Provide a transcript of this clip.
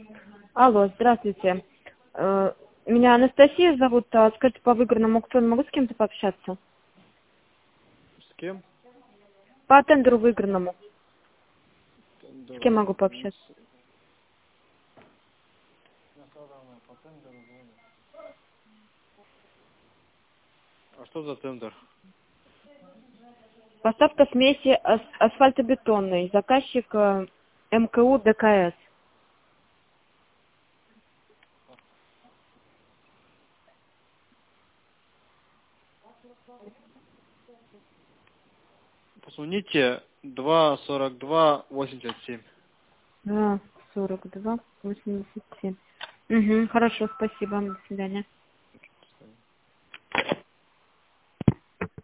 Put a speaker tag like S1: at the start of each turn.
S1: Алло, здравствуйте. Меня Анастасия зовут. Скажите, по выигранному аукциону могу с кем-то пообщаться?
S2: С кем?
S1: По тендеру выигранному. С
S2: Тендер
S1: кем могу
S2: у нас.
S1: пообщаться?
S2: А что за тендер?
S1: Поставка смеси асфальтобетонной. Заказчик МКУ ДКС.
S2: Позвоните 242-87.
S1: 42-87. Угу, хорошо, спасибо. До свидания.